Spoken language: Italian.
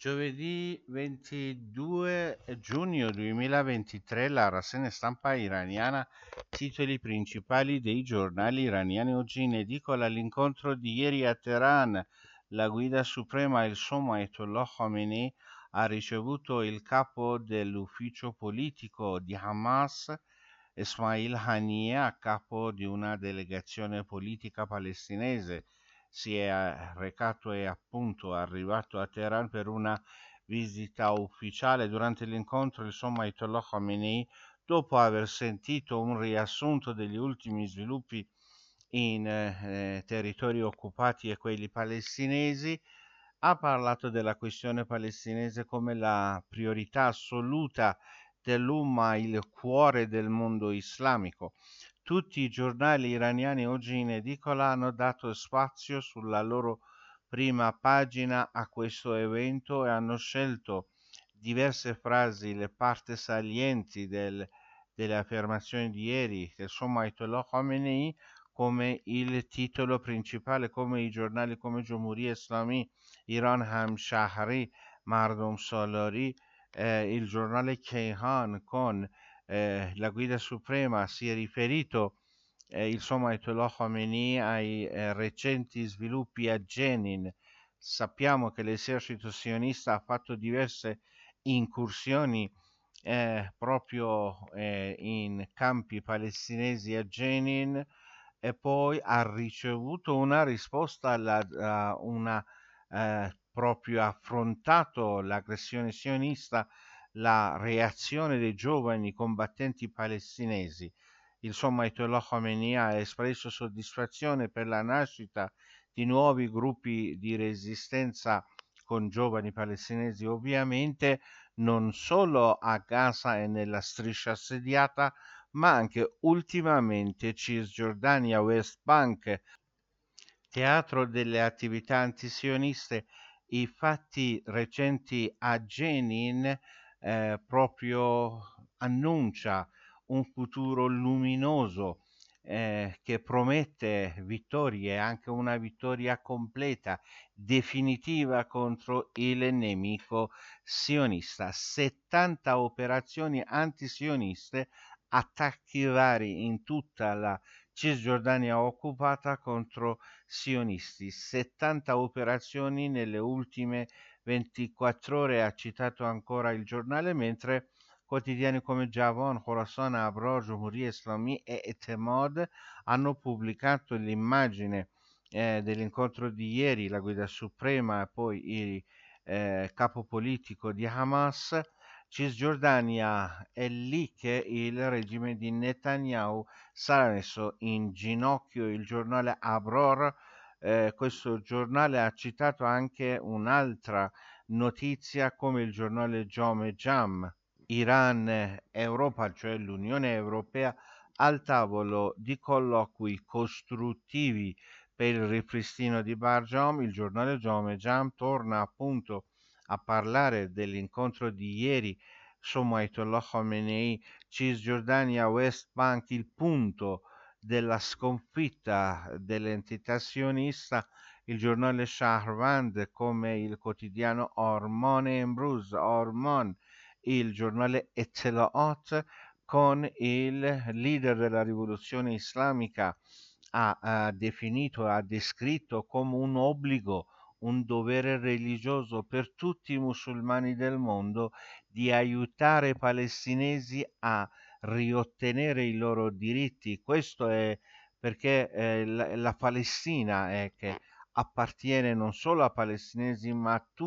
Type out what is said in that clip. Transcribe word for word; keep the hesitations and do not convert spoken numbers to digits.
Giovedì ventidue giugno duemilaventitré la rassegna stampa iraniana, titoli principali dei giornali iraniani oggi in edicola. L'incontro di ieri a Teheran, la guida suprema, il sommo Ayatollah Khamenei, ha ricevuto il capo dell'ufficio politico di Hamas, Ismail Haniyeh, a capo di una delegazione politica palestinese. Si è recato e appunto arrivato a Teheran per una visita ufficiale. Durante l'incontro il sommo Ayatollah Khamenei, dopo aver sentito un riassunto degli ultimi sviluppi in eh, territori occupati e quelli palestinesi, ha parlato della questione palestinese come la priorità assoluta dell'Umma, il cuore del mondo islamico. Tutti i giornali iraniani oggi in edicola hanno dato spazio sulla loro prima pagina a questo evento e hanno scelto diverse frasi, le parti salienti del, delle affermazioni di ieri del sommo Ayatollah Khamenei come il titolo principale, come i giornali come Jomhuri Islami, Iran Ham Shahri, Mardom Salari, eh, il giornale Kayhan con eh, la guida suprema si è riferito eh, il sommo Ayatollah Khamenei ai eh, recenti sviluppi a Jenin. Sappiamo che l'esercito sionista ha fatto diverse incursioni eh, proprio eh, in campi palestinesi a Jenin e poi ha ricevuto una risposta alla a una eh, proprio affrontato l'aggressione sionista, la reazione dei giovani combattenti palestinesi. Il sommo Ayatollah Khamenei ha espresso soddisfazione per la nascita di nuovi gruppi di resistenza con giovani palestinesi, ovviamente non solo a Gaza e nella striscia assediata, ma anche ultimamente Cisgiordania, West Bank, teatro delle attività antisioniste. I fatti recenti a Jenin eh, proprio annuncia un futuro luminoso eh, che promette vittorie, anche una vittoria completa, definitiva contro il nemico sionista. settanta operazioni antisioniste, attacchi vari in tutta la Cisgiordania occupata contro sionisti, settanta operazioni nelle ultime ventiquattro ore, ha citato ancora il giornale, mentre quotidiani come Javan, Khorasan, Abror, Jumhuri Islami e Etemad hanno pubblicato l'immagine eh, dell'incontro di ieri, la guida suprema e poi il eh, capo politico di Hamas. Cisgiordania è lì che il regime di Netanyahu sarà messo in ginocchio. Il giornale Abror, eh, questo giornale ha citato anche un'altra notizia come il giornale Jome Jam. Iran e Europa, cioè l'Unione Europea, al tavolo di colloqui costruttivi per il ripristino di Barjom. Il giornale Jome Jam torna appunto a parlare dell'incontro di ieri, sommo Ayatollah Khamenei, Cisgiordania, West Bank, il punto della sconfitta dell'entità sionista. Il giornale Shahrband come il quotidiano Ormon Embruz, Ormon, il giornale Etelaot con il leader della rivoluzione islamica ha, ha definito, ha descritto come un obbligo, un dovere religioso per tutti i musulmani del mondo di aiutare i palestinesi a riottenere i loro diritti. Questo è perché eh, la, la Palestina è che appartiene non solo a palestinesi ma a tutti